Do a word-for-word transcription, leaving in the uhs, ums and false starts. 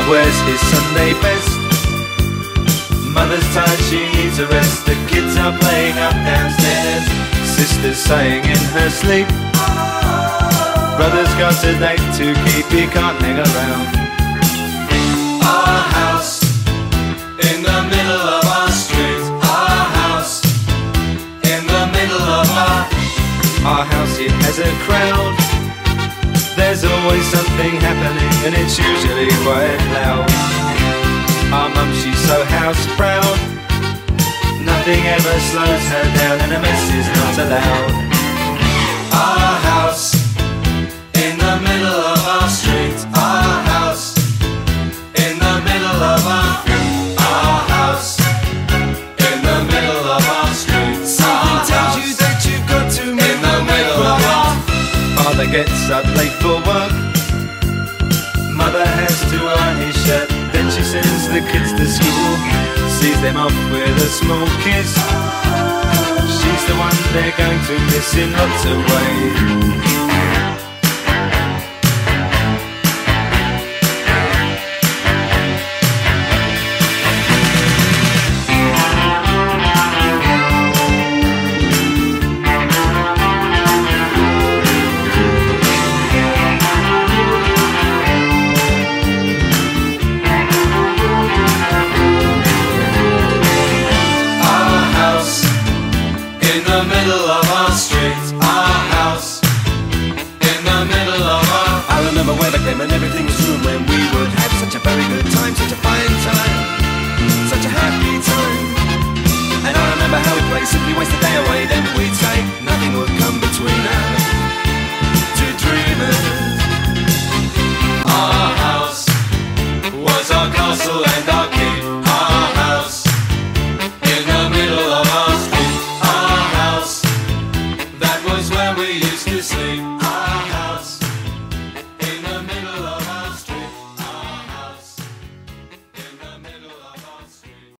wears his Sunday best. Mother's tired, she needs a rest. The kids are playing up downstairs. Sister's sighing in her sleep. Brother's got a date to keep, he can't hang around. Our house in the middle of our street. Our house in the middle of our Our house, it has a crowd. There's always something happening and it's usually quite loud. Our mum, she's so house proud. Nothing ever slows her down and a mess is not allowed. Our house in the middle of our street. Our house in the middle of our Our house in the middle of our street. Something tells you that you've got to make in the middle of our Father gets up late for work. Mother has to iron his shirt. Then she sends the kids to school, sees them off with a small kiss. She's the one they're going to miss in lots of ways.